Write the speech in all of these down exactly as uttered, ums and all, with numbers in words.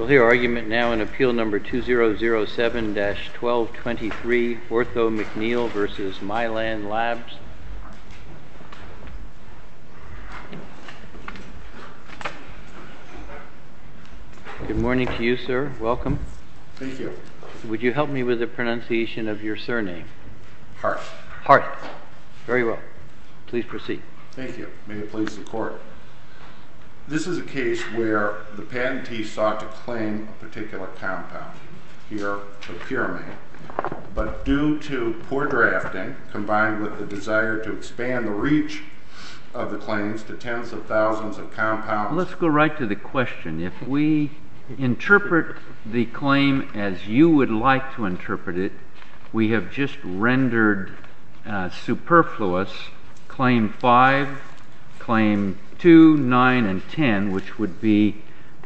We'll hear argument now in Appeal Number two zero zero seven dash twelve twenty-three, Ortho McNeil versus Mylan Labs. Good morning to you, sir. Welcome. Thank you. Would you help me with the pronunciation of your surname? Hart. Hart. Very well. Please proceed. Thank you. May it please the Court. This is a case where the patentee sought to claim a particular compound, here topiramate, but due to poor drafting, combined with the desire to expand the reach of the claims to tens of thousands of compounds. Let's go right to the question. If we interpret the claim as you would like to interpret it, we have just rendered uh, superfluous Claim five, Claim two, nine, and ten, which would be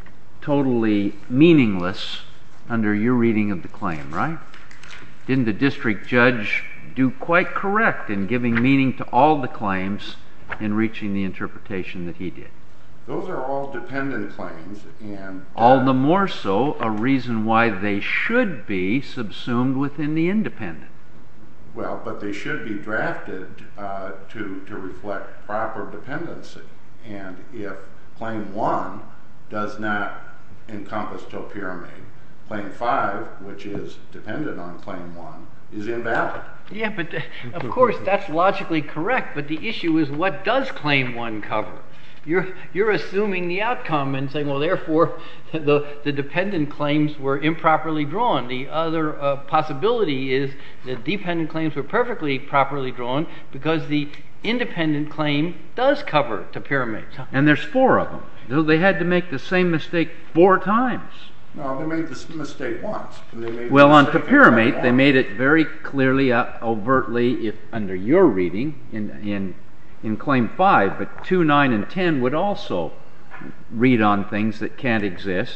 totally meaningless under your reading of the claim, right? Didn't the district judge do quite correct in giving meaning to all the claims in reaching the interpretation that he did? Those are all dependent claims, and uh, all the more so a reason why they should be subsumed within the independent. Well, but they should be drafted uh, to, to reflect proper dependency. And if Claim one does not encompass topiramate, Claim five, which is dependent on Claim one, is invalid. Yeah, but uh, of course that's logically correct, but the issue is what does Claim one cover? You're, you're assuming the outcome and saying, well, therefore, the, the dependent claims were improperly drawn. The other uh, possibility is that dependent claims were perfectly properly drawn because the independent claim does cover topiramate. And there's four of them. So they had to make the same mistake four times. No, they made this mistake once. They made well, the on mistake topiramate, they one. made it very clearly, uh, overtly, if under your reading, in in in Claim five, but two, nine, and ten would also read on things that can't exist,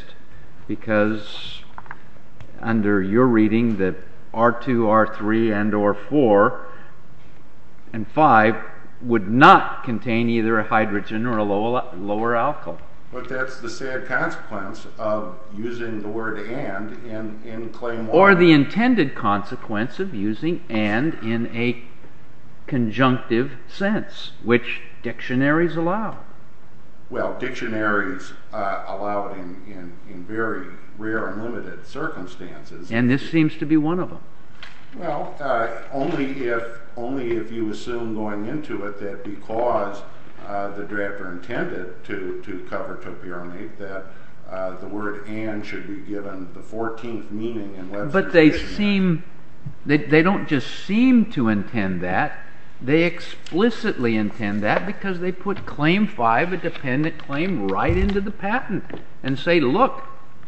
because under your reading, the R two, R three, and or four, and five would not contain either a hydrogen or a lower, lower alkyl. But that's the sad consequence of using the word "and" in, in Claim one. Or the intended consequence of using "and" in a conjunctive sense, which dictionaries allow. Well, dictionaries uh, allow it in, in, in very rare and limited circumstances. And this seems to be one of them. Well, uh, only if only if you assume going into it that because uh, the drafter intended to, to cover topiramate, that uh, the word "and" should be given the fourteenth meaning in Webster's But they dictionary. seem, they, they don't just seem to intend that, they explicitly intend that, because they put Claim five, a dependent claim, right into the patent and say, look,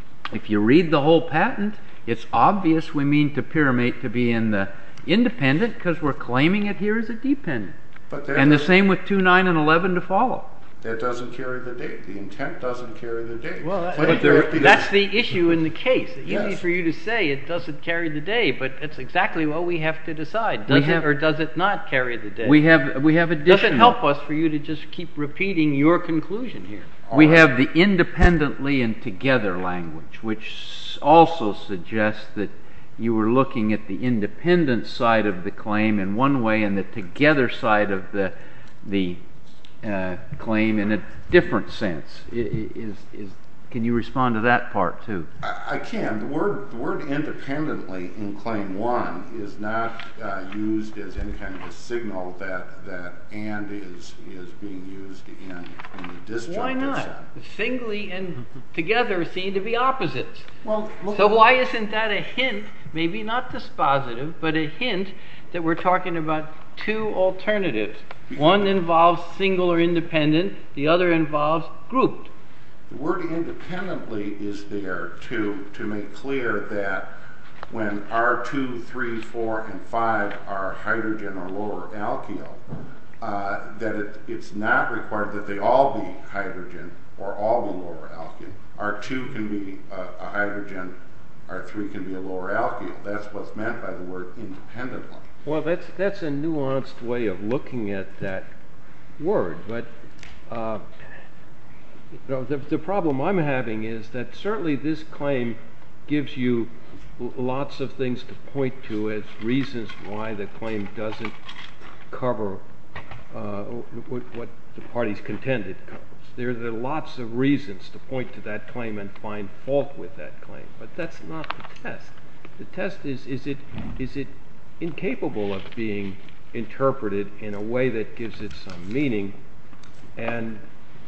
if you read the whole patent, it's obvious we mean topiramate to be in the independent because we're claiming it here as a dependent. But And the same with two, nine, and eleven to follow. That doesn't carry the date. The intent doesn't carry the date. Well, that, Claim but there, drafting that's is- the issue in the case. It's Yes. easy for you to say it doesn't carry the day, but that's exactly what we have to decide. We Does have- it or does it not carry the day? We have we have additional. Does it help us for you to just keep repeating your conclusion here? We have the independently and together language, which also suggests that you were looking at the independent side of the claim in one way and the together side of the the uh, claim in a different sense. I- i- Is is can you respond to that part too? I, I can. The word the word independently in Claim one is not uh, used as any kind of a signal that that "and" is is being used in in the disjunctive Why not? sense. Singly and together seem to be opposites. Well, look, So why isn't that a hint, maybe not dispositive, but a hint that we're talking about two alternatives? One involves single or independent, the other involves grouped. the word "independently" is there to to make clear that when R two, three, four, and five are hydrogen or lower alkyl, uh, that it, it's not required that they all be hydrogen or all be lower alkyl. R two can be a, a hydrogen, R three can be a lower alkyl. That's what's meant by the word independently. Well, that's that's a nuanced way of looking at that word, but uh, You know, the, the problem I'm having is that certainly this claim gives you l- lots of things to point to as reasons why the claim doesn't cover uh, what, what the parties contended covers. There, there are lots of reasons to point to that claim and find fault with that claim, but that's not the test. The test is, is it, is it incapable of being interpreted in a way that gives it some meaning, and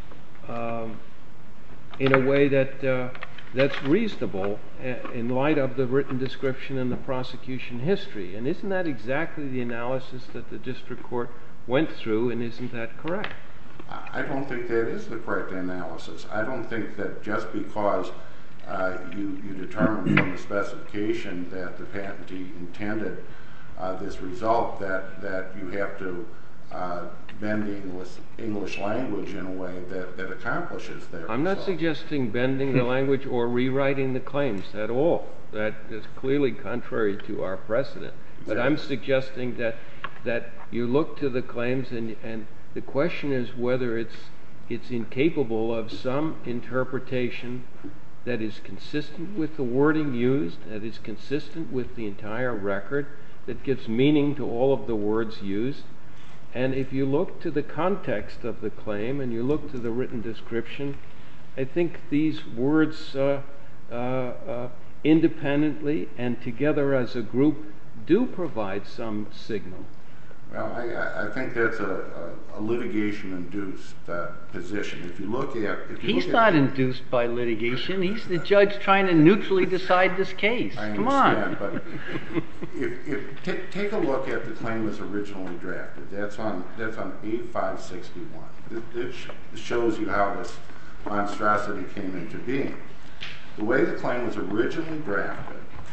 um, in a way that uh, that's reasonable in light of the written description and the prosecution history. And isn't that exactly the analysis that the district court went through, and isn't that correct? I don't think that is the correct analysis. I don't think that just because uh, you, you determine from the specification that the patentee intended uh, this result, that, that you have to uh, bend the English, English language in a way that, that accomplishes that I'm result. not suggesting bending the language or rewriting the claims at all. That is clearly contrary to our precedent. But Exactly. I'm suggesting that that you look to the claims, and and the question is whether it's it's incapable of some interpretation that is consistent with the wording used, that is consistent with the entire record, that gives meaning to all of the words used. And if you look to the context of the claim and you look to the written description, I think these words uh, uh, uh, independently and together as a group do provide some signal. Well, I, I think that's a, a, a litigation-induced uh, position. If you look at, if you He's look not at, induced by litigation. He's the judge trying to neutrally decide this case. I Come understand, on. but if, if t- take a look at the claim as originally drafted. That's on that's on A five sixty-one. It, it sh- shows you how this monstrosity came into being. The way the claim was originally drafted,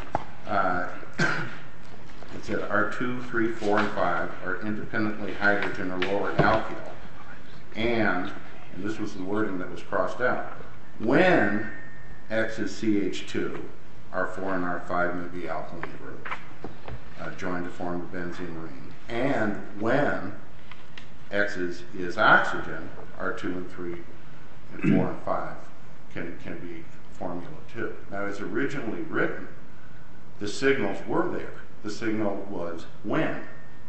uh, it said R two, three, four, and five are independently hydrogen or lower alkyl, and, and this was the wording that was crossed out, when X is C H two, R four and R five may be alkaline groups, uh, joined to form the benzene ring, and when X is, is oxygen, R two and three and four and five can, can be formula two. Now, as originally written, the signals were there. The signal was when.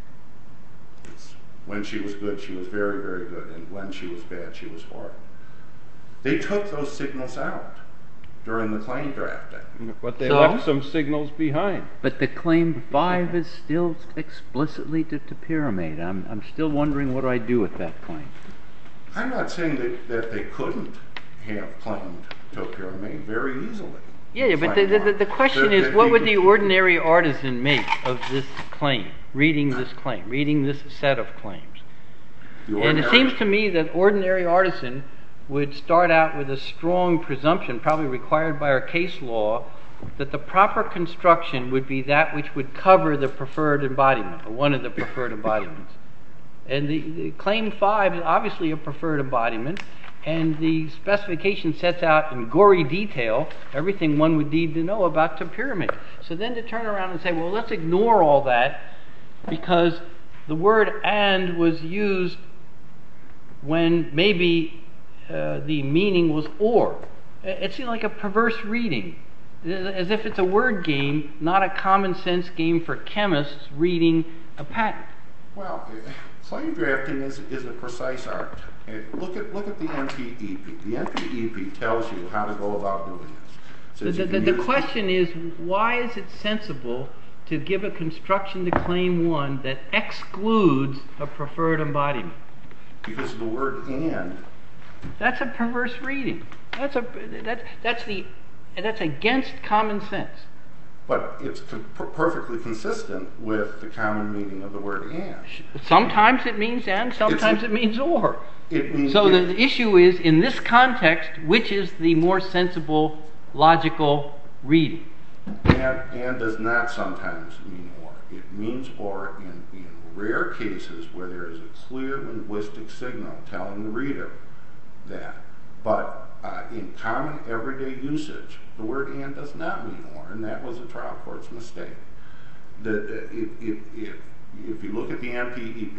It's when she was good, she was very, very good, and when she was bad, she was horrid. They took those signals out during the claim drafting. But they So? left some signals behind. But the claim five is still explicitly to, to pyramid. I'm, I'm still wondering what do I do with that claim. I'm not saying that, that they couldn't have claimed topiramate very easily. Yeah, but the, the, the question is, what would the ordinary artisan make of this claim, reading this claim, reading this set of claims? And it seems to me that ordinary artisan would start out with a strong presumption, probably required by our case law, that the proper construction would be that which would cover the preferred embodiment, or one of the preferred embodiments. And the, the claim five is obviously a preferred embodiment, and the specification sets out in gory detail everything one would need to know about topiramate. So then to turn around and say, well, let's ignore all that because the word and was used when maybe uh, the meaning was or. It seems like a perverse reading, as if it's a word game, not a common sense game for chemists reading a patent. Well, claim drafting is, is a precise art. Look at look at the N P E P. The N P E P tells you how to go about doing this. The, the, the, the question is, why is it sensible to give a construction to claim one that excludes a preferred embodiment? Because the word and. That's a perverse reading. That's a that's that's the that's against common sense. But it's per- perfectly consistent with the common meaning of the word and. Sometimes it means and, sometimes It's, it means or. It means So it, the issue is, in this context, which is the more sensible, logical reading? and, and does not sometimes mean or. It means or in, in rare cases where there is a clear linguistic signal telling the reader that. But uh, in common everyday usage, the word and does not mean or, and that was a trial court's mistake. That uh, if, if, if, if you look at the N P E P,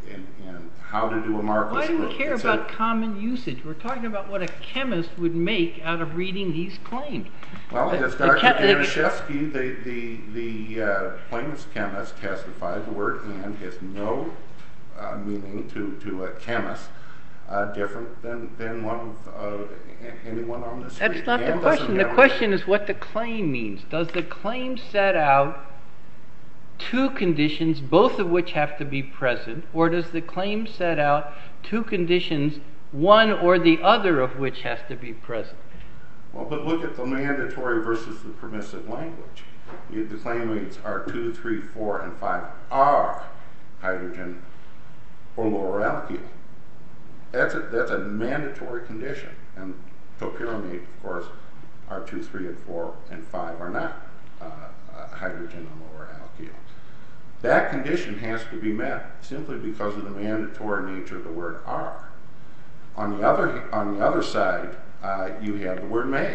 and, and how to do a markless Why do we proof. care It's about a, common usage? We're talking about what a chemist would make out of reading these claims. well, The- as the Doctor ca- the- Danishevsky, the the the uh, plaintiff's chemist, testified, the word "and" has no uh, meaning to to a chemist uh, different than than one of uh, a- anyone on the street. That's not the And question. doesn't The have a- question is what the claim means. Does the claim set out two conditions, both of which have to be present, or does the claim set out two conditions, one or the other of which has to be present? Well, but look at the mandatory versus the permissive language. You, the claim reads are two, three, four, and five are hydrogen or lower alkyl. That's a, that's a mandatory condition, and topiramate, of course, are two, three, and four, and five are not uh, uh, hydrogen and lower alkyl. That condition has to be met simply because of the mandatory nature of the word are. On the other on the other side, uh, you have the word may.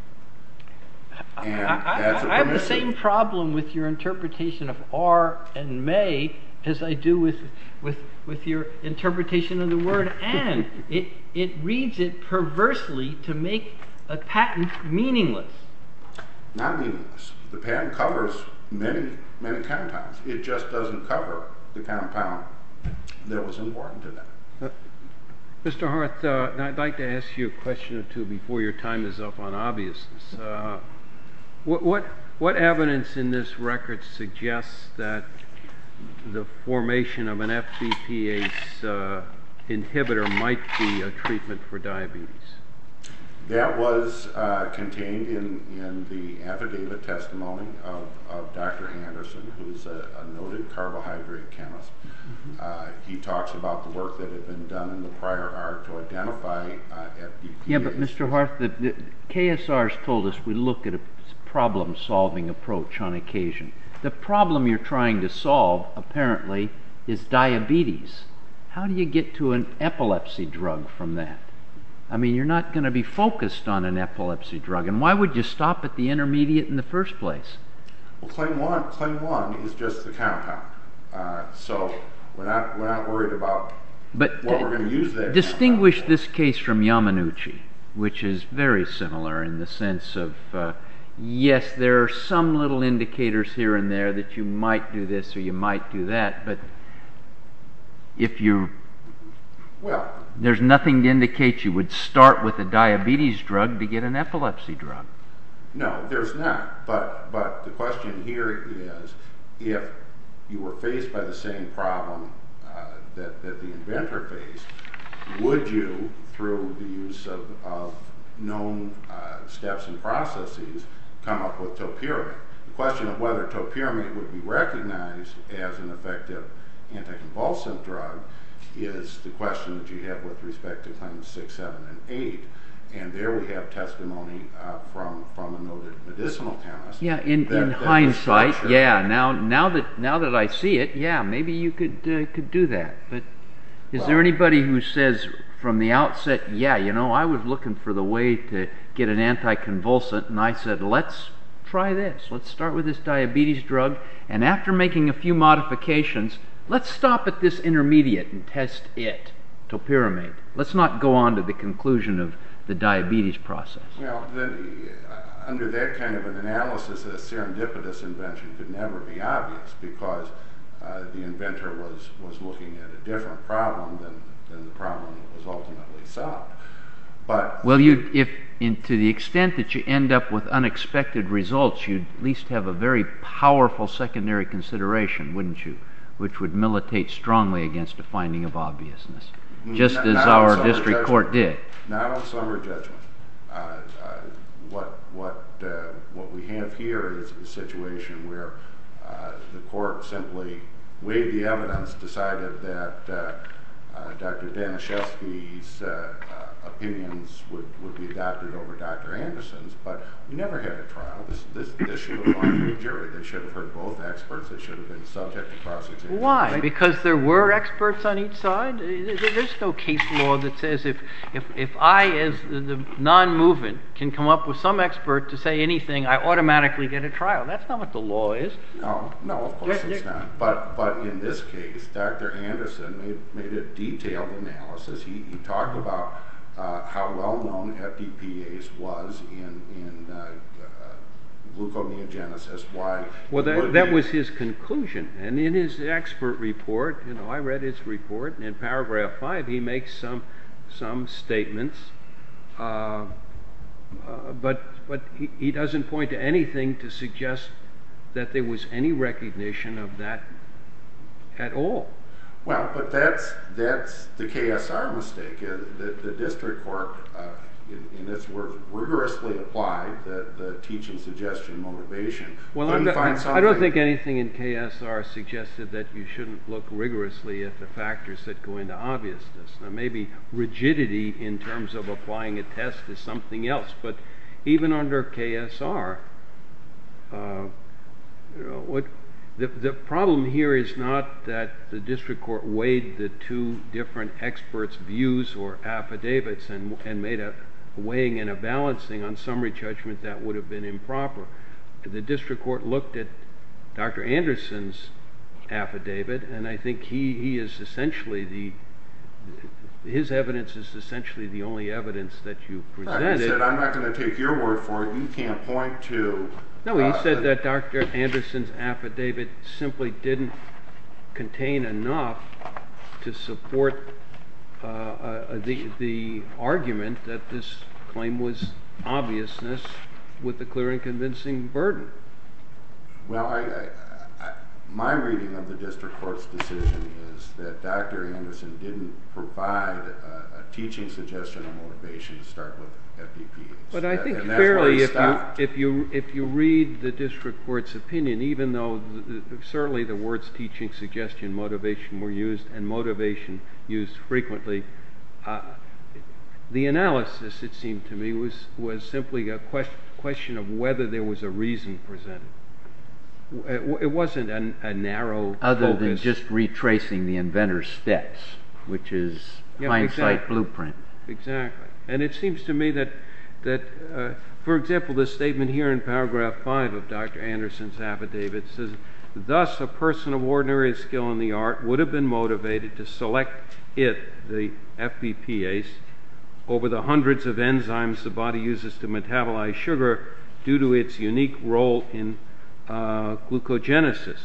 And I, I, that's a I have the permissive. same problem with your interpretation of are and may as I do with with with your interpretation of the word and. It it reads it perversely to make a patent meaningless. Not meaningless. The patent covers many, many compounds. It just doesn't cover the compound that was important to them. Uh, Mister Harth, uh, I'd like to ask you a question or two before your time is up on obviousness. Uh, what, what, what evidence in this record suggests that the formation of an F B P A C E uh, inhibitor might be a treatment for diabetes? That was uh, contained in, in the affidavit testimony of, of Doctor Anderson, who's a, a noted carbohydrate chemist. Mm-hmm. uh, he talks about the work that had been done in the prior art to identify uh, F B P A. Yeah, but Mister Harth, the, the K S R's told us we look at a problem-solving approach on occasion. The problem you're trying to solve, apparently, is diabetes. How do you get to an epilepsy drug from that? I mean, you're not going to be focused on an epilepsy drug, and why would you stop at the intermediate in the first place? Well, claim one, claim one is just the compound, uh, so we're not we're not worried about But what we're going to use that. distinguish compound this case from Yamanouchi, which is very similar in the sense of, uh, yes, there are some little indicators here and there that you might do this or you might do that, but if you're Well, there's nothing to indicate you would start with a diabetes drug to get an epilepsy drug. no, there's not. But but the question here is, if you were faced by the same problem uh, that that the inventor faced, would you, through the use of, of known uh, steps and processes, come up with topiramate? The question of whether topiramate would be recognized as an effective anticonvulsant drug is the question that you have with respect to claims six, seven, and eight. And there we have testimony uh, from from a noted medicinal chemist. Yeah, in, that- in that the hindsight, structure- yeah. Now, now that now that I see it, yeah, maybe you could uh, could do that. But is Well- there anybody who says from the outset, yeah, you know, I was looking for the way to get an anticonvulsant, and I said, let's try this. Let's start with this diabetes drug, and after making a few modifications, let's stop at this intermediate and test it, topiramate. Let's not go on to the conclusion of the diabetes process. Well, then, uh, under that kind of an analysis, a serendipitous invention could never be obvious because uh, the inventor was, was looking at a different problem than, than the problem that was ultimately solved. But Well, you, if in, to the extent that you end up with unexpected results, you'd at least have a very powerful secondary consideration, wouldn't you? Which would militate strongly against a finding of obviousness, just Not- as not on our summary district judgment. court did. Not on summary judgment. Uh, uh, what what uh, what we have here is a situation where uh, the court simply weighed the evidence, decided that uh, uh, Doctor Danishevsky's uh, uh, opinions would, would be adopted over Doctor Anderson's, but we never had a trial. This, this, this should have gone to a jury. They should have heard both experts. They should have been subject to cross-examination. Why? Because there were experts on each side? There's no case law that says if, if, if I, as the non-movement, can come up with some expert to say anything, I automatically get a trial. That's not what the law is. No, no, of course There- it's there- not. But, but in this case, Doctor Anderson made, made a detailed analysis. He, he talked about uh, how well-known F D P ase was in, in uh, uh, gluconeogenesis, why... Well, it that, would that be- was his conclusion. And in his expert report, you know, I read his report, and in paragraph five, he makes some some statements, uh, uh, but but he, he doesn't point to anything to suggest that there was any recognition of that at all. Well, but that's that's the K S R mistake. Uh, the, the district court, uh, in, in its words, rigorously applied the, the teaching, suggestion, motivation. Well, Couldn't I'm not, find I don't something- think anything in K S R suggested that you shouldn't look rigorously at the factors that go into obviousness. Now, maybe rigidity in terms of applying a test is something else, but even under K S R, uh, you know, what the the problem here is not that the district court weighed the two different experts' views or affidavits and and made a weighing and a balancing on summary judgment that would have been improper. The district court looked at Doctor Anderson's affidavit, and I think he, he is essentially the his evidence is essentially the only evidence that you presented. Right, he said, I'm not going to take your word for it. You can't point to... No, he uh, said that Doctor Anderson's affidavit simply didn't contain enough to support uh, uh, the the argument that this claim was obviousness with a clear and convincing burden. Well, I, I, I, my reading of the district court's decision is that Doctor Anderson didn't provide a, a teaching, suggestion, or motivation to start with F D P ase. But I think And that's where fairly, he if you stopped. if you if you read the district court's opinion, even though the, the, certainly the words teaching, suggestion, motivation were used, and motivation used frequently, uh, the analysis, it seemed to me, was was simply a question question of whether there was a reason presented. It, it wasn't a, a narrow Other focus. than just retracing the inventor's steps, which is Yeah, hindsight exactly. blueprint. Exactly. And it seems to me that, that uh, for example, this statement here in paragraph five of Doctor Anderson's affidavit says, thus a person of ordinary skill in the art would have been motivated to select it, the F D P ase, over the hundreds of enzymes the body uses to metabolize sugar due to its unique role in uh, glucogenesis.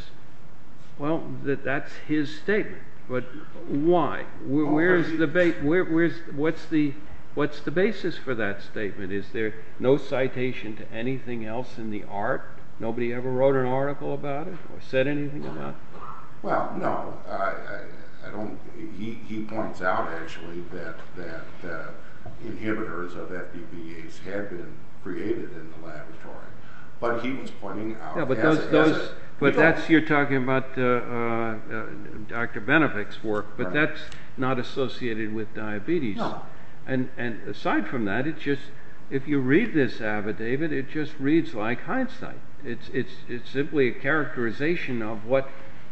Well, that, that's his statement. But why? Where, where's the ba- where, where's what's the what's the basis for that statement? Is there no citation to anything else in the art? Nobody ever wrote an article about it or said anything about it? Well, no, I, I, I don't. He, he points out actually that that uh, inhibitors of F D P ase had been created in the laboratory, but he was pointing out. Yeah, but as those a, those. as a, But we don't- that's, you're talking about uh, uh, uh, Doctor Benefic's work, but Right. that's not associated with diabetes. No. And and aside from that, it just, if you read this affidavit, it just reads like hindsight. It's it's it's simply a characterization of what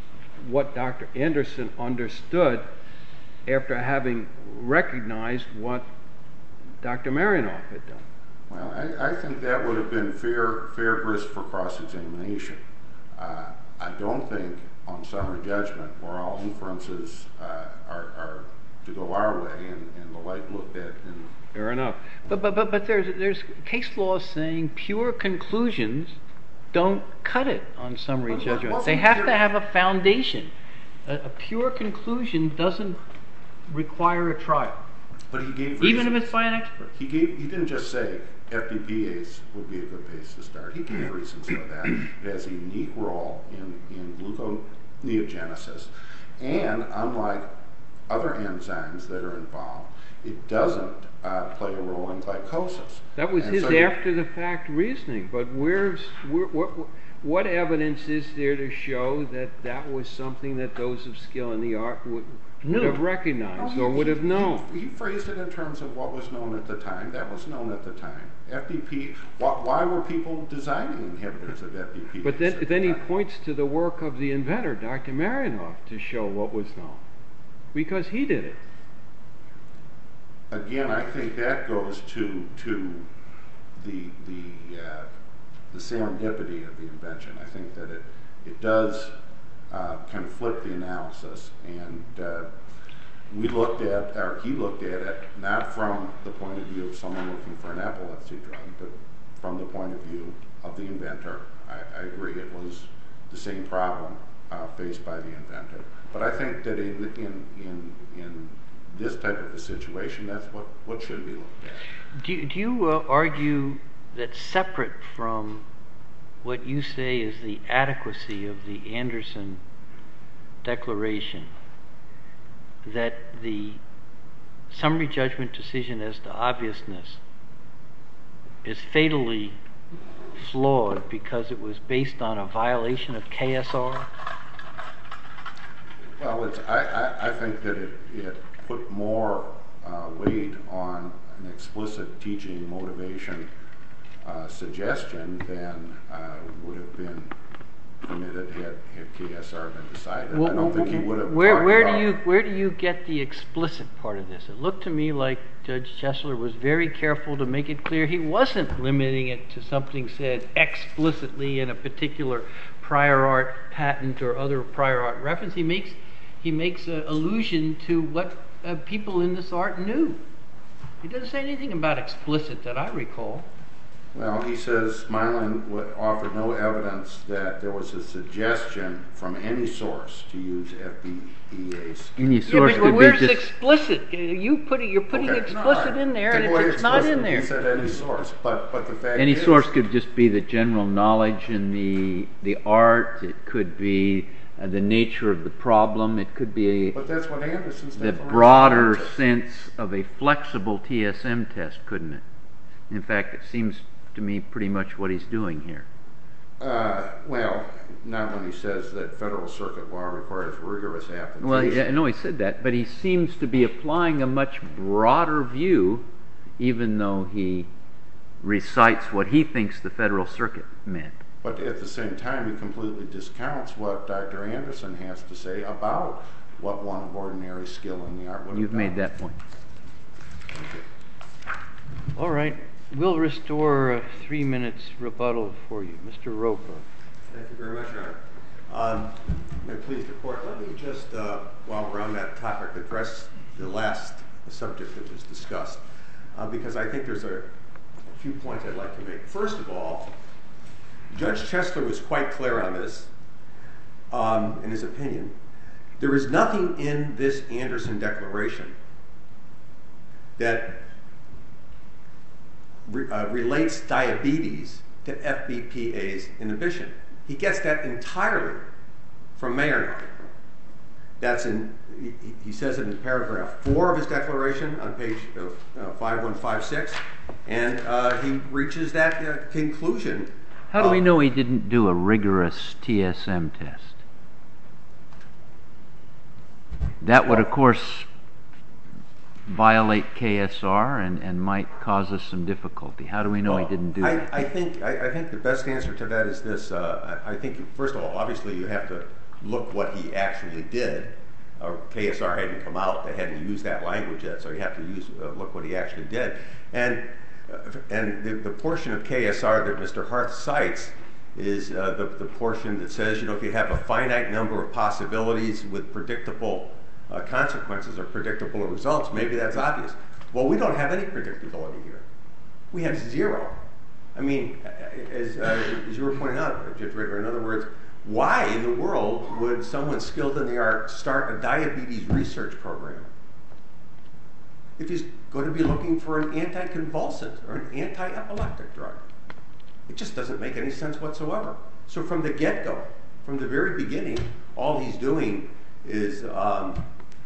what Doctor Anderson understood after having recognized what Doctor Marinoff had done. Well, I, I think that would have been fair fair grist for cross-examination. Uh, I don't think on summary judgment, where all inferences uh, are, are to go our way and, and the light looked at in Fair enough. But but but but there's there's case law saying pure conclusions don't cut it on summary Well, judgment. wasn't They have there- to have a foundation. A, a pure conclusion doesn't require a trial, but he gave even if reasons. it's by an expert. He gave he didn't just say F D P ase would be a good place to start. He gave reasons for that. It has a unique role in, in gluconeogenesis. And unlike other enzymes that are involved. It doesn't uh, play a role in glycosis. That was And his so you- after-the-fact reasoning, but where's where, what what evidence is there to show that that was something that those of skill in the art would, would Knew. have recognized Oh, or he- would have he- known? He, he phrased it in terms of what was known at the time. That was known at the time. F B P. Why, why were people designing inhibitors of F B P? But then, at the then he time? points to the work of the inventor, Doctor Marinoff, to show what was known, because he did it. Again, I think that goes to to the the uh, the serendipity of the invention. I think that it it does uh, kind of flip the analysis, and uh, we looked at, or he looked at it not from the point of view of someone looking for an epilepsy drug, but from the point of view of the inventor. I, I agree, it was the same problem uh, faced by the inventor. But I think that in in in in this type of a situation, that's what, what should be looked at. Do you, do you uh, argue that separate from what you say is the adequacy of the Anderson Declaration, that the summary judgment decision as to obviousness is fatally flawed because it was based on a violation of K S R? Well, it's, I, I, I think that it, it put more uh, weight on an explicit teaching motivation uh, suggestion than uh, would have been permitted had, had K S R been decided. I don't think he would have. Where, where talked do you about- where do you get the explicit part of this? It looked to me like Judge Chesler was very careful to make it clear he wasn't limiting it to something said explicitly in a particular prior art patent or other prior art reference. He makes he makes an allusion to what uh, people in this art knew. He doesn't say anything about explicit that I recall. Well, he says Milan w- offered no evidence that there was a suggestion from any source to use F B E As. Any Yeah, source but could where's be just explicit? You put it. You're putting Okay, no, all explicit right. in there, Take and away it's, it's not in explicit. there. He said any source, but but the fact any is, source could just be the general knowledge in the the art. It could be uh, the nature of the problem. It could be But that's what Anderson's the declaration broader says. sense of a flexible T S M test, couldn't it? In fact, it seems to me pretty much what he's doing here. Uh, well, not when he says that federal circuit law requires rigorous application. Well, yeah, I know he said that, but he seems to be applying a much broader view, even though he recites what he thinks the Federal Circuit meant. But at the same time, he completely discounts what Doctor Anderson has to say about what one of ordinary skill in the art would have You've done. made that point. Thank you. All right, we'll restore uh, three minutes rebuttal for you, Mister Roper. Thank you very much, Your Honor. Um, may it please the court, let me just, uh, while we're on that topic, address the last subject that was discussed, uh, because I think there's a few points I'd like to make. First of all, Judge Chesler was quite clear on this um, in his opinion. There is nothing in this Anderson Declaration that re- uh, relates diabetes to F B P A's inhibition. He gets that entirely from Mayernoff. That's in, he, he says it in paragraph four of his declaration on page uh, uh, five one five six, and uh, he reaches that uh, conclusion. How do we of- know he didn't do a rigorous T S M test? That would, of course, violate K S R and, and might cause us some difficulty. How do we know he didn't do I, that? I think I, I think the best answer to that is this. Uh, I, I think first of all, obviously, you have to look what he actually did. Uh, K S R hadn't come out; they hadn't used that language yet, so you have to use uh, look what he actually did. And uh, and the, the portion of K S R that Mister Harth cites is uh, the the portion that says, you know, if you have a finite number of possibilities with predictable uh, consequences or predictable results, maybe that's obvious. Well, we don't have any predictability here. We have zero. I mean, as, uh, as you were pointing out, Judge Ritter, in other words, why in the world would someone skilled in the art start a diabetes research program if he's going to be looking for an anticonvulsant or an anti-epileptic drug? It just doesn't make any sense whatsoever. So from the get-go, from the very beginning, all he's doing is um,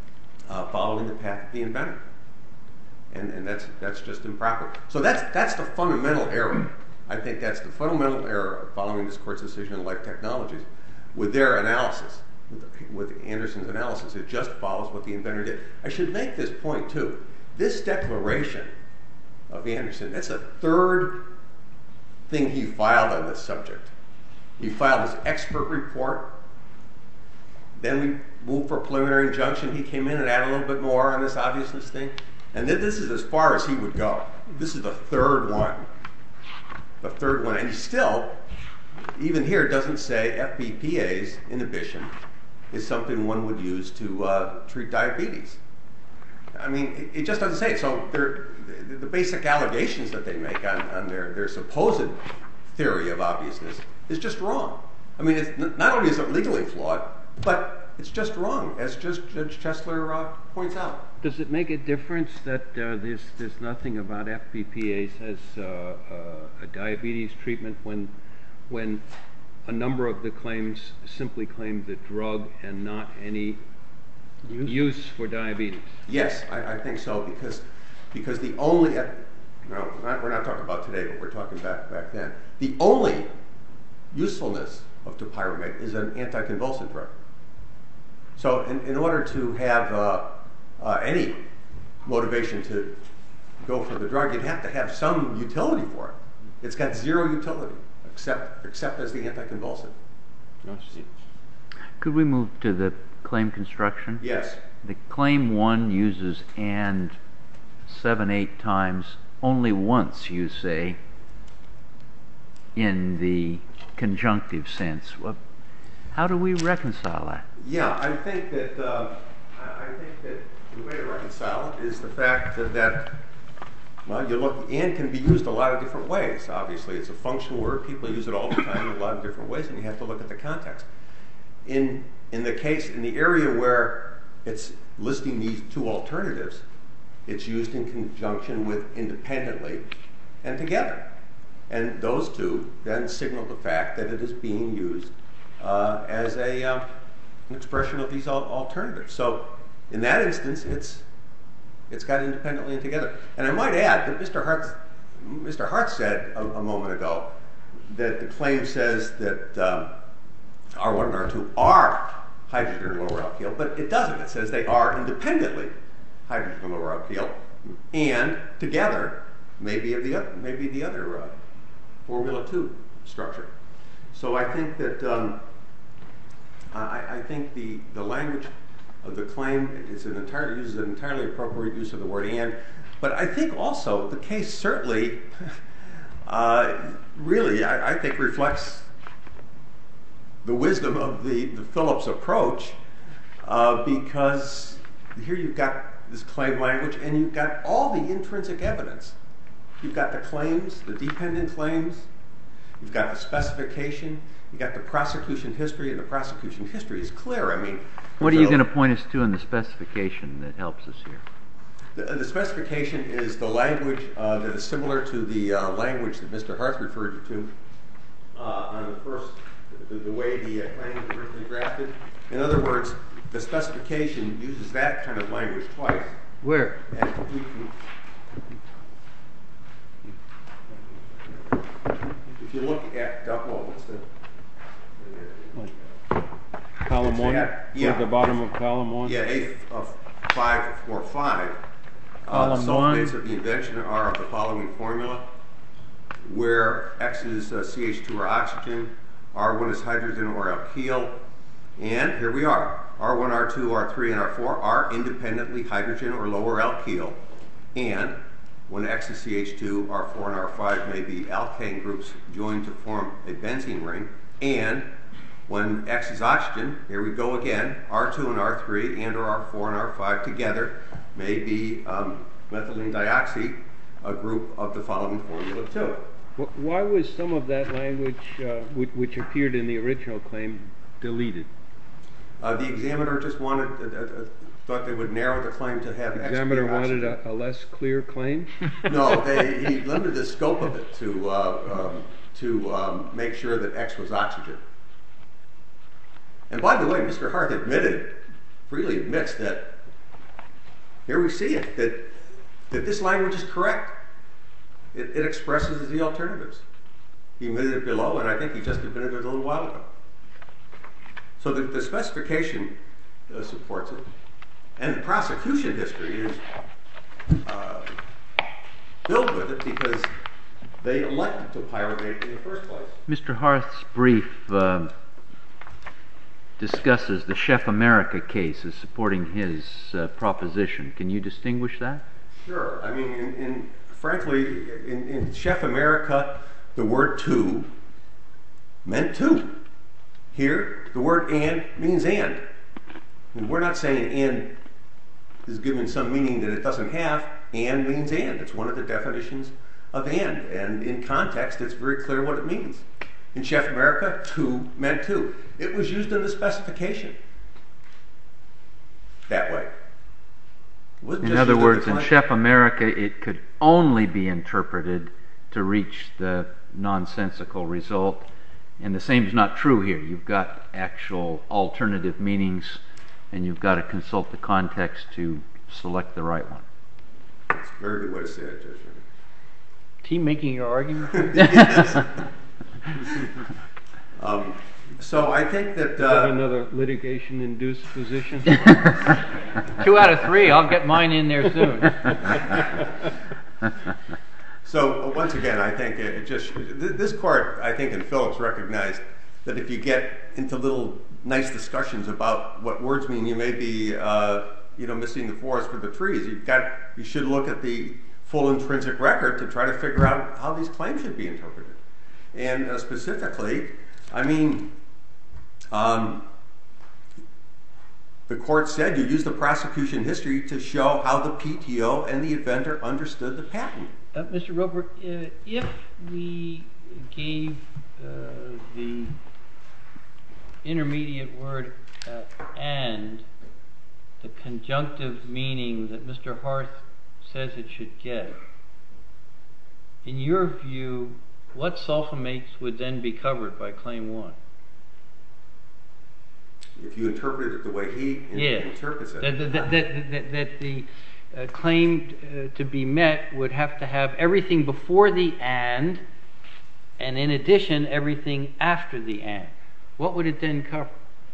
uh, following the path of the inventor. And, and that's, that's just improper. So that's, that's the fundamental error. I think that's the fundamental error following this court's decision in Life Technologies. With their analysis, with, with Anderson's analysis, it just follows what the inventor did. I should make this point too. This declaration of Anderson, that's a third thing he filed on this subject. He filed his expert report. Then we moved for a preliminary injunction. He came in and added a little bit more on this obviousness thing. And then this is as far as he would go. This is the third one. The third one. And he still, even here, doesn't say F B P A's inhibition is something one would use to uh, treat diabetes. I mean, it, it just doesn't say it. So the, the basic allegations that they make on, on their, their supposed theory of obviousness is just wrong. I mean, it's, not only is it legally flawed, but it's just wrong, as just Judge Chesler uh, points out. Does it make a difference that uh, there's, there's nothing about F B P As as uh, uh, a diabetes treatment when, when a number of the claims simply claim the drug and not any use, use for diabetes? Yes, I, I think so, because, because the only, no, not, we're not talking about today, but we're talking back, back then. The only usefulness of topiramate is an anticonvulsant drug. So in, in order to have uh, uh, any motivation to go for the drug, you'd have to have some utility for it. It's got zero utility, except, except as the anticonvulsant. Could we move to the claim construction? Yes. The claim one uses and seven, eight times, only once, you say, in the conjunctive sense. How do we reconcile that? Yeah, I think that uh, I think that the way to reconcile it is the fact that, that well, you look, and can be used a lot of different ways. Obviously, it's a functional word. People use it all the time in a lot of different ways, and you have to look at the context. In in the case, in the area where it's listing these two alternatives, it's used in conjunction with independently and together. And those two then signal the fact that it is being used uh, as a, uh, an expression of these al alternatives. So in that instance, it's, it's got independently and together. And I might add that Mister Hart, Mister Hart said a, a moment ago that the claim says that um, R one and R two are hydrogen or lower alkyl, but it doesn't. It says they are independently hydrogen or lower alkyl, and together maybe of the other, maybe the other uh, Formula two structure. So I think that um, I, I think the the language of the claim is an entirely uses an entirely appropriate use of the word and, but I think also the case certainly uh, really I, I think reflects the wisdom of the, the Phillips approach, uh, because here you've got this claim language and you've got all the intrinsic evidence. You've got the claims, the dependent claims, you've got the specification, you've got the prosecution history, and the prosecution history is clear. I mean, what are you going to point us to in the specification that helps us here? The, the specification is the language uh, that is similar to the uh, language that Mister Hart referred you to uh, on the first, the, the way the uh, claim was originally drafted. In other words, the specification uses that kind of language twice. Where? And we can, if you look at, uh, well, what's the... Column one? At, yeah. At the bottom of column one? Yeah, A of five four five. Column uh, the sulfates of the invention are of the following formula, where X is uh, C H two or oxygen, R one is hydrogen or alkyl, and here we are. R one, R two, R three, and R four are independently hydrogen or lower alkyl, and when X is C H two, R four and R five may be alkane groups joined to form a benzene ring, and when X is oxygen, here we go again, R two and R three and or R four and R five together may be um, methylene dioxide, a group of the following formula too. Why was some of that language, uh, which, which appeared in the original claim, deleted? Uh, the examiner just wanted, uh, uh, thought they would narrow the claim to have The X examiner be oxygen. wanted a, a less clear claim? No, they, he limited the scope of it to, uh, um, to um, make sure that X was oxygen. And by the way, Mister Hart admitted, freely admits that here we see it, that, that this language is correct. It, it expresses the alternatives. He admitted it below, and I think he just admitted it a little while ago. So the, the specification uh, supports it, and the prosecution history is uh, filled with it because they elected to pyruvate in the first place. Mister Harth's brief uh, discusses the Chef America case as supporting his uh, proposition. Can you distinguish that? Sure. I mean, in, in, frankly, in, in Chef America, the word to meant to. Here, the word and means and. And we're not saying and is given some meaning that it doesn't have. And means and. It's one of the definitions of and. And in context, it's very clear what it means. In Chef America, to meant to. It was used in the specification that way. In other words, in Chef America, it could only be interpreted to reach the nonsensical result. And the same is not true here. You've got actual alternative meanings, and you've got to consult the context to select the right one. That's a very good way to say it, Judge. Is he making your argument? Yes. um, so I think that... Uh, Is that another litigation-induced position? Two out of three. I'll get mine in there soon. So uh, once again, I think it just th- this court, I think, in Phillips recognized that if you get into little nice discussions about what words mean, you may be, uh, you know, missing the forest for the trees. You've got, you should look at the full intrinsic record to try to figure out how these claims should be interpreted. And uh, specifically, I mean, um, the court said you use the prosecution history to show how the P T O and the inventor understood the patent. Uh, Mister Roper, uh, if we gave uh, the intermediate word uh, and the conjunctive meaning that Mister Harth says it should get, in your view, what sulfamates would then be covered by Claim one? If you interpret it the way he in- yeah. interprets it. That, that, that, that, that the uh, claim uh, to be met would have to have everything before the and, and in addition, everything after the and. What would it then cover?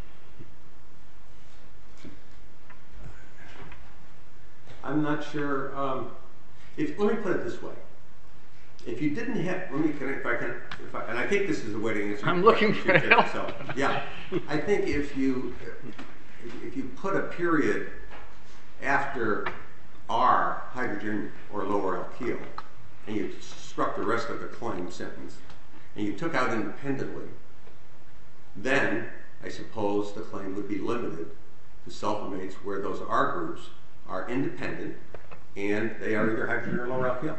I'm not sure. Um, if, let me put it this way. If you didn't have, let me, can I, if I can, if I, and I think this is the way to answer. I'm looking for help. So, yeah, I think if you if you put a period after R, hydrogen or lower alkyl, and you struck the rest of the claim sentence, and you took out independently, then I suppose the claim would be limited to sulfamates where those R groups are independent and they are either hydrogen or lower alkyl.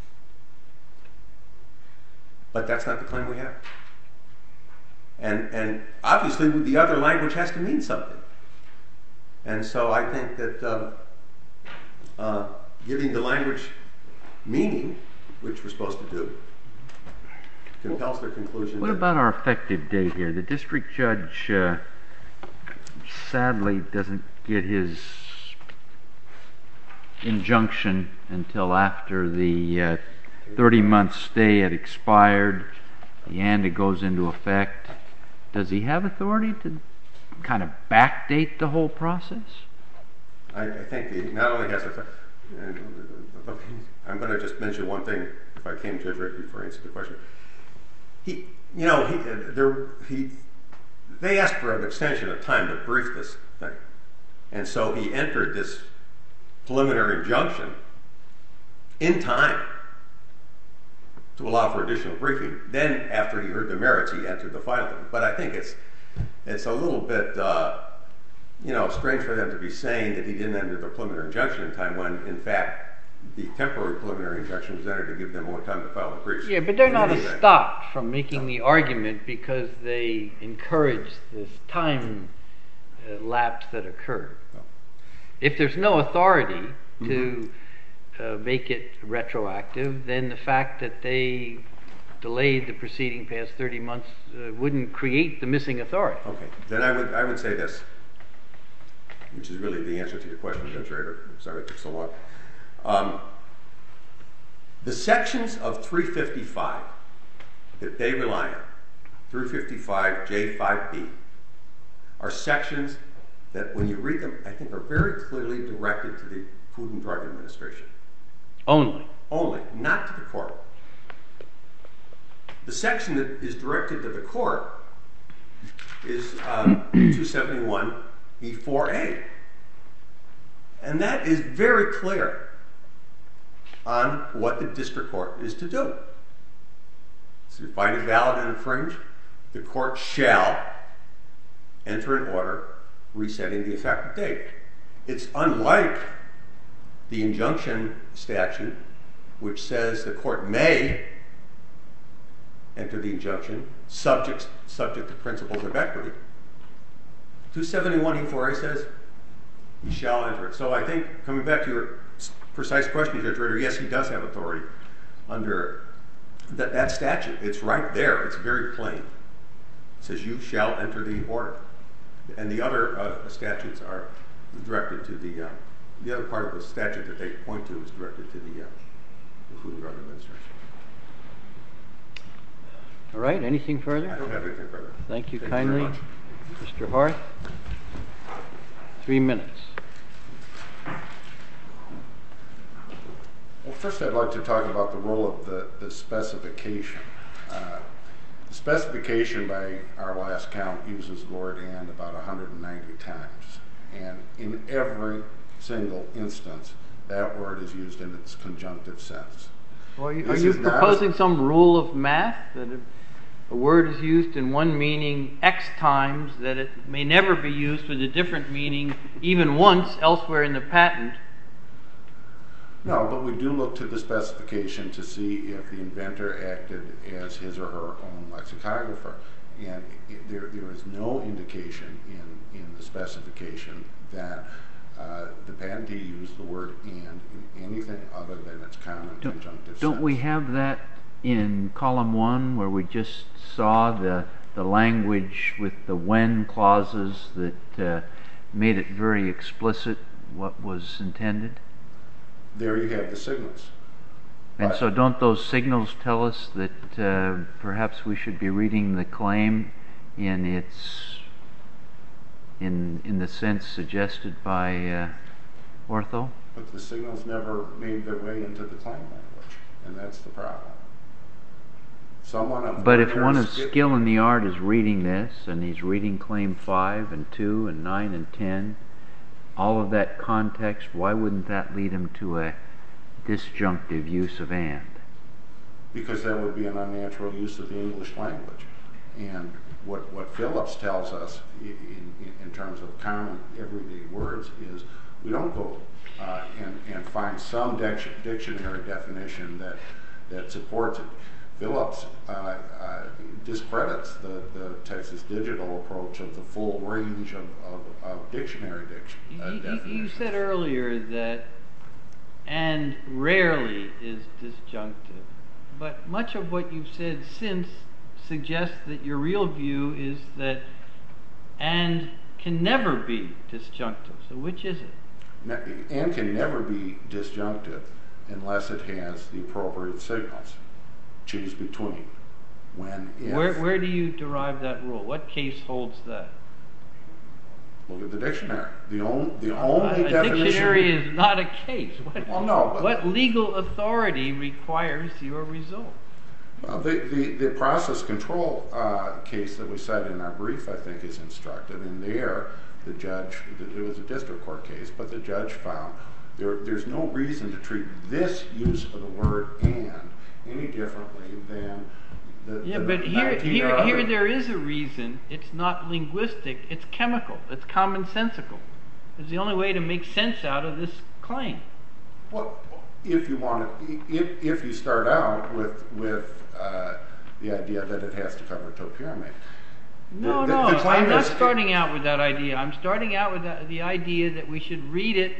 But that's not the claim we have. And and obviously the other language has to mean something. And so I think that um, uh, giving the language meaning, which we're supposed to do, compels the conclusion. What that about our effective date here? The district judge uh, sadly doesn't get his injunction until after the uh, thirty-month stay had expired, the A N D A goes into effect. Does he have authority to kind of backdate the whole process? I, I think he not only has a. I'm going to just mention one thing, if I can, Judge Rick, before I answer the question. He, you know, he, there, he, they asked for an extension of time to brief this thing, and so he entered this preliminary injunction in time to allow for additional briefing. Then, after he heard the merits, he entered the final thing. But I think it's it's a little bit, uh, you know, strange for them to be saying that he didn't enter the preliminary injunction in time when, in fact, the temporary preliminary injunction was entered to give them more time to file the briefs. Yeah, but they're not stopped from making the argument because they encourage this time uh, lapse that occurred. No. If there's no authority to uh, make it retroactive, then the fact that they delayed the proceeding past thirty months uh, wouldn't create the missing authority. Okay, then I would I would say this. which is really the answer to your question, Judge Rader. Sorry it took so long. Um, the sections of three fifty-five that they rely on, three fifty-five J five B, are sections that when you read them, I think are very clearly directed to the Food and Drug Administration. Only. Only, not to the court. The section that is directed to the court is um, two seventy-one E four A. And that is very clear on what the district court is to do. So if you find it valid and infringed, the court shall enter an order resetting the effective date. It's unlike the injunction statute, which says the court may enter the injunction subject, subject to principles of equity. two seventy-one E four A says you shall enter it. So I think, coming back to your precise question, Judge Ritter, yes, he does have authority under that, that statute. It's right there. It's very plain. It says you shall enter the order. And the other uh, statutes are directed to the, uh, the other part of the statute that they point to is directed to the, uh, the Food and Drug Administration. All right, anything further? I don't have anything further. Thank you Thank kindly. You Mister Harth, three minutes. Well, first I'd like to talk about the role of the, the specification. Uh, the specification, by our last count, uses the word "and" about one hundred ninety times. And in every single instance, that word is used in its conjunctive sense. Well, are you, are This you is not proposing a- some rule of math that if a word is used in one meaning X times, that it may never be used with a different meaning even once elsewhere in the patent? No, but we do look to the specification to see if the inventor acted as his or her own lexicographer. And it, there, there is no indication in, in the specification that uh, the patentee used the word "and" in anything other than its common Don't, conjunctive sense. don't we have that in column one where we just saw the, the language with the "when" clauses that uh, made it very explicit what was intended? There you have the signals. And But- so don't those signals tell us that uh, perhaps we should be reading the claim in its in in the sense suggested by uh, Ortho? But the signals never made their way into the claim language, and that's the problem. Someone of But if ordinary one of skill- skill in the art is reading this, and he's reading claim five and two and nine and ten, all of that context, why wouldn't that lead him to a disjunctive use of "and"? because that would be an unnatural use of the English language. And what, what Phillips tells us in, in, in terms of common everyday words is we don't go uh, and, and find some dic- dictionary definition that, that supports it. Phillips uh, uh, discredits the, the Texas Digital approach of the full range of, of, of dictionary diction, uh, You, you, definitions. you said earlier that "and" rarely is disjunctive, but much of what you've said since suggests that your real view is that "and" can never be disjunctive. So which is it? Ne- And can never be disjunctive unless it has the appropriate signals. Choose between. When, if. Where, where do you derive that rule? What case holds that? Look at the dictionary. The, on, the only a definition. dictionary is not a case. What, Well, no, but- what legal authority requires your result? Well, the, the, the process control uh, case that we cited in our brief, I think, is instructive. In there, the judge, it was a district court case, but the judge found there, there's no reason to treat this use of the word "and" any differently than the Yeah, the but here, nineteen here, other- here there is a reason. It's not linguistic. It's chemical. It's commonsensical. It's the only way to make sense out of this claim. Well, if you want to, if, if you start out with with uh, the idea that it has to cover topiramate. No, The- the- no, the claim I'm not is- starting out with that idea. I'm starting out with the, the idea that we should read it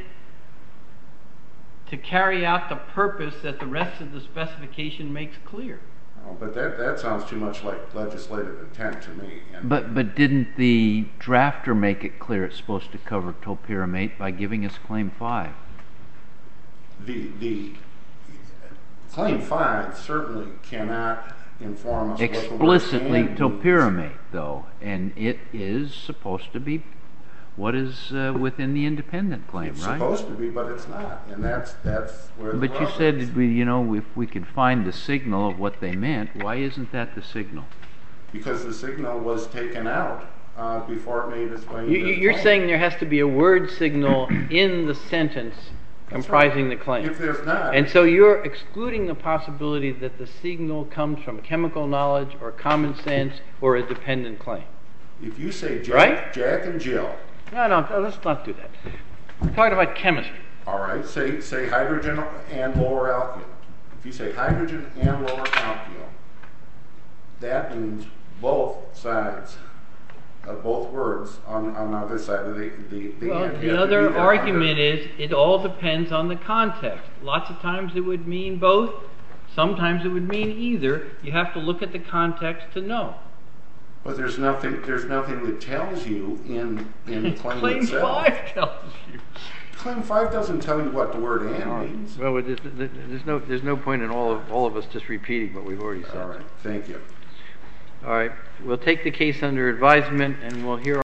to carry out the purpose that the rest of the specification makes clear. Well, but that, that sounds too much like legislative intent to me. And But but didn't the drafter make it clear it's supposed to cover topiramate by giving us claim five? The, the claim five certainly cannot inform us Explicitly what the word and means. topiramate, though, and it is supposed to be what is uh, within the independent claim, It's right? supposed to be, but it's not, and that's that's where. The But you rub said, is. we, you know, if we could find the signal of what they meant, why isn't that the signal? Because the signal was taken out uh, before it made its way. You, into the you're claim. saying there has to be a word signal in the sentence That's comprising right. the claim. If there's not, And so you're excluding the possibility that the signal comes from chemical knowledge or common sense or a dependent claim. if you say Jack, Right? Jack and Jill, No, no, no, let's not do that. We're talking about chemistry. all right, say say hydrogen and lower alkyl. If you say hydrogen and lower alkyl, that means both sides of both words on on either side of the the. the Well, end. You the have to other be there argument under- is it all depends on the context. Lots of times it would mean both. Sometimes it would mean either. You have to look at the context to know. But there's nothing. There's nothing that tells you in in the claim, Claim itself. five tells you. Claim five doesn't tell you what the word "and" means. Well, there's, there's no there's no point in all of all of us just repeating what we've already said. All right. Thank you. All right, we'll take the case under advisement and we'll hear